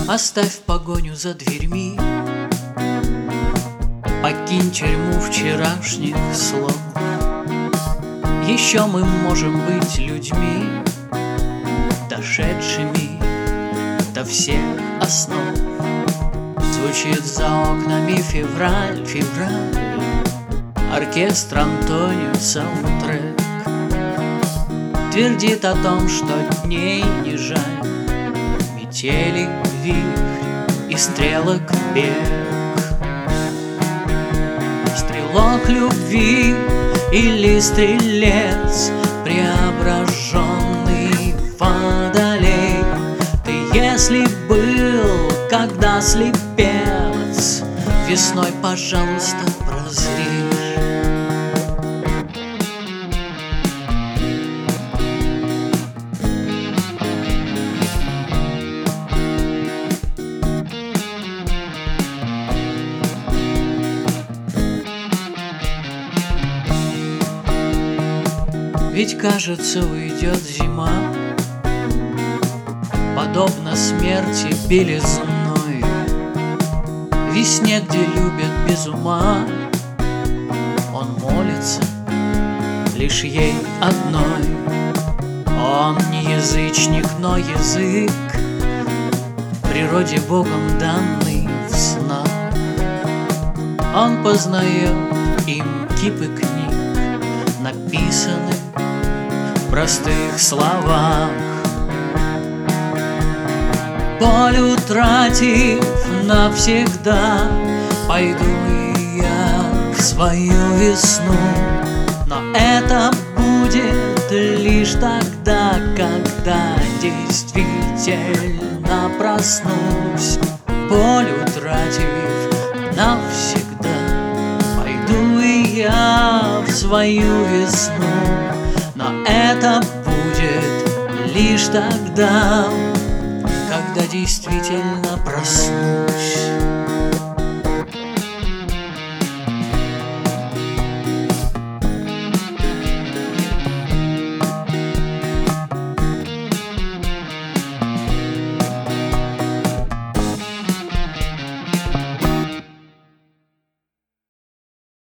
Оставь погоню за дверьми, покинь тюрьму вчерашних слов. Еще мы можем быть людьми, дошедшими до всех основ. Звучит за окнами февраль, февраль, оркестр Антонио саундтрек твердит о том, что дней не жаль, метели, вихрь и стрелок бег. Стрелок любви или стрелец, преображенный водолей. Ты, если был когда слепец, весной, пожалуйста, прозришь. Ведь, кажется, уйдет зима, подобно смерти белизной, весне, где любят без ума. Он молится лишь ей одной. Он не язычник, но язык природе Богом данный в снах. Он познает им кипы книг, написанных в простых словах. Боль утратив навсегда, пойду и я в свою весну. Но это будет лишь тогда, когда действительно проснусь. Боль утратив навсегда, пойду и я в свою весну. Но это будет лишь тогда, когда действительно проснусь.